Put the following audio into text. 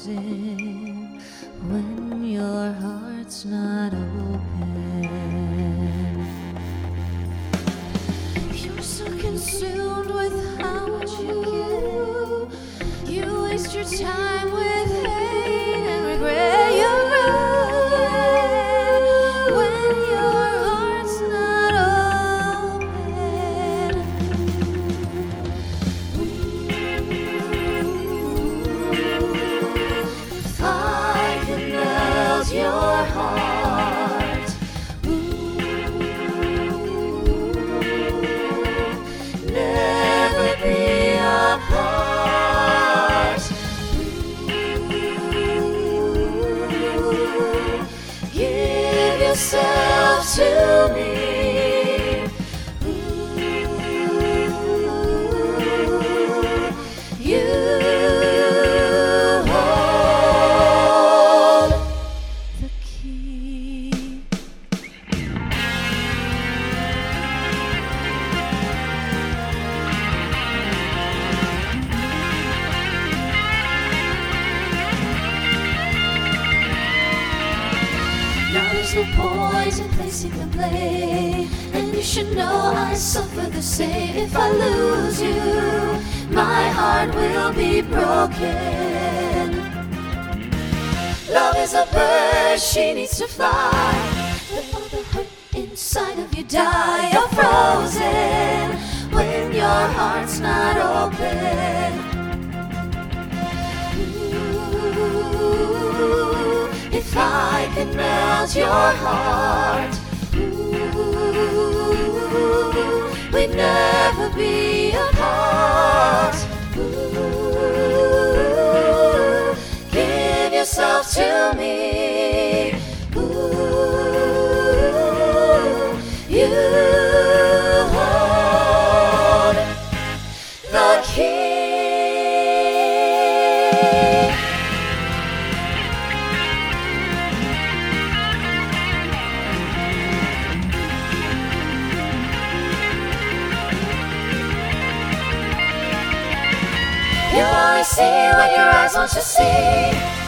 frozen when your heart's not open. You're so consumed with how much you waste your time with hate and regret. You're ruined when your heart's not open. If I could melt your heart, never be apart. Give yourself to me. You hold the key. Now there's no point in placing the blame, and you should know I suffer the same. If I lose you, my heart will be broken. Love is a bird, she needs to fly. Let all the hurt inside of you die. You're frozen when your heart's not open. Ooh, if I could melt your heart, ooh, we'd never be apart. Ooh, give yourself to me. Ooh, you hold the key. You only see what your eyes want to see.